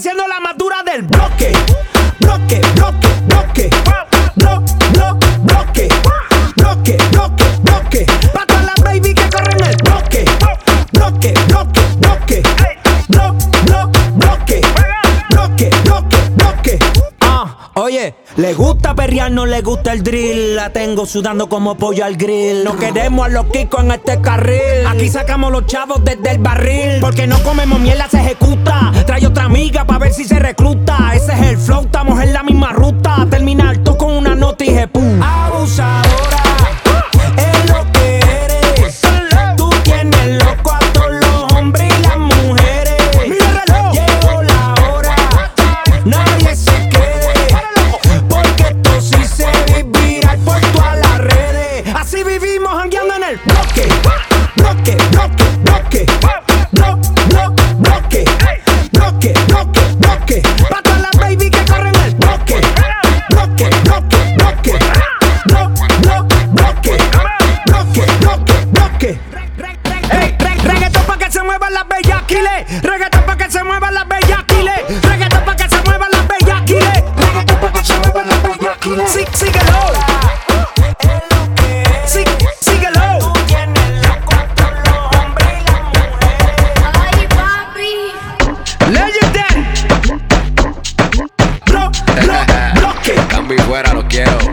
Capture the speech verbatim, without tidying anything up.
siendo la más dura del bloque. Bloque, bloque, bloque. Blo, blo, bloque. Bloque, bloque, bloque. Pa' todas las baby que corren el bloque. Bloque, bloque, bloque. Blo, blo, bloque. Bloque, bloque, bloque. Ah, oye, le gusta perrear, no le gusta el drill. La tengo sudando como pollo al grill. No queremos a los kikos en este carril. Aquí sacamos los chavos desde el barril. Porque no comemos mierda, se ejecuta. Trae otra amiga pa' ver si se recluta. Ese es el flow, estamos en la misma ruta. Terminar todo con una nota y jepú. Abusadora, es lo que eres. Tú tienes loco a todos los hombres y las mujeres. Llegó la hora, nadie se quede. Porque esto sí se vivirá por todas las redes. Así vivimos jangueando en el bloque. Bloque, bloque, bloque. Blo, blo, bloque. Bloque, bloque, bloque. Pa' todas las baby que corren el bloque. Bloque, bloque, bloque. Blo, blo, bloque. Bloque, bloque, bloque. Hey, re, reggaetón pa' que se muevan las bellaquiles. Reggaetón pa' que se muevan las bellaquiles. Reggaetón pa' que se muevan las bellaquiles. Reggaetón pa' que se muevan las bellaquiles. Sí, síguelo. Sí, síguelo. Cambio y fuera, lo quiero.